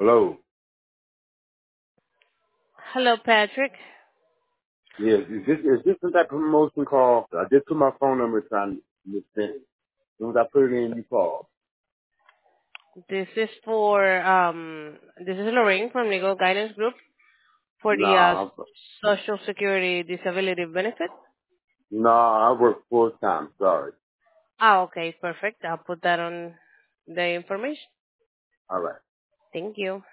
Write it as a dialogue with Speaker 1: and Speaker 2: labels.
Speaker 1: Hello.
Speaker 2: Hello, Patrick.
Speaker 1: Yes, is this some type of promotion call? I just put my phone number trying to understand. As soon as I put it in, you call.
Speaker 2: This is Lorraine from Legal Guidance Group for the
Speaker 1: Nah,
Speaker 2: Social Security Disability Benefit.
Speaker 1: I work full time. Sorry.
Speaker 2: Okay, perfect. I'll put that on the information.
Speaker 1: All right.
Speaker 2: Thank you.